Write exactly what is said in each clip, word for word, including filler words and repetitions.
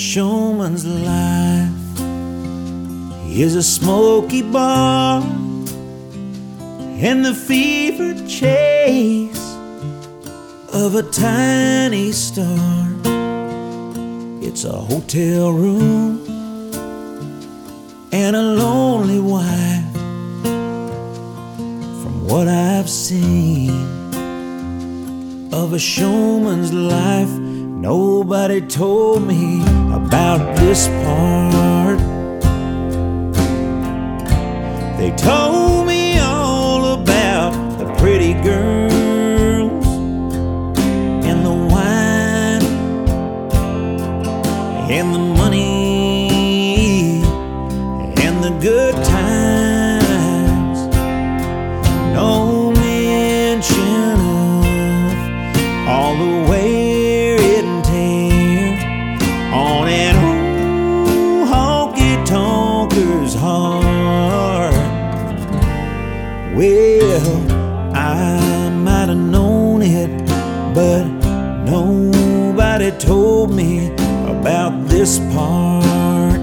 showman's life is a smoky bar and the fever chase of a tiny star. It's a hotel room and a lonely wife. From what I've seen of a showman's life, nobody told me about this part. They told me all about the pretty girls and the wine and the money and the good times. No mention of all the wear and tear on an old honky-tonker's heart. Well, I might have known it, but nobody told me about this part.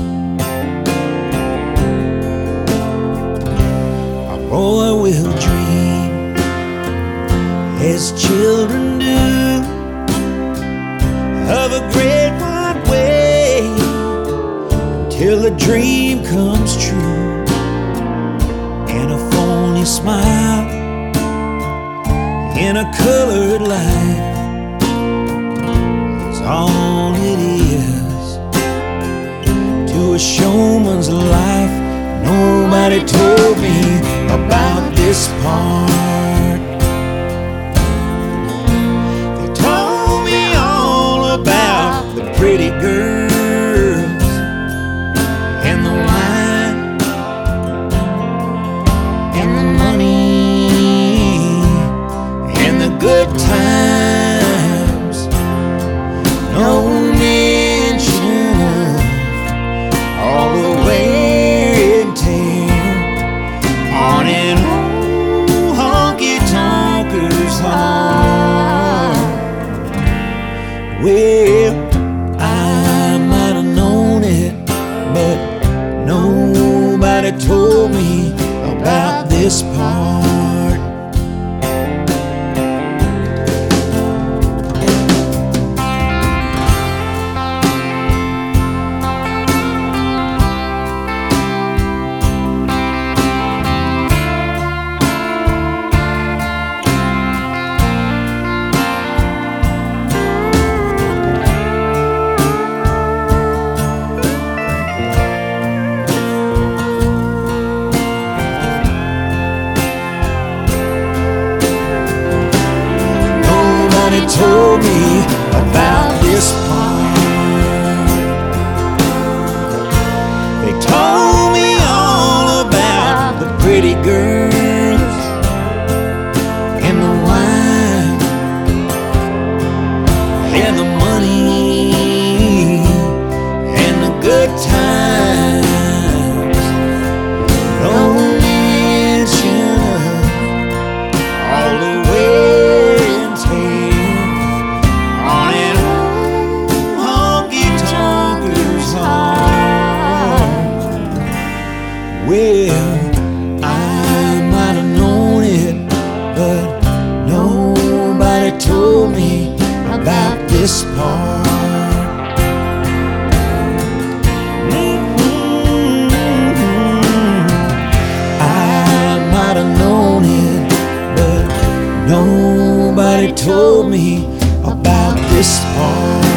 A boy will dream as children do of a great wide way until the dream comes true, and a phony smile in a colored light is all it is to a showman's life. Nobody told me about this part. They told me all about the pretty girls and the wine and the money and the good times. No mention of all the wear and tear on an old honky-tonker's heart. Well, I might have known it, but nobody told me about this part. Told me about this part. They told me all about the pretty girls and the wine and the money and the good times. No mention of all the wear and tear. Well, I might have known it, but nobody told me about this part. Mm-hmm. I might have known it, but nobody told me about this part.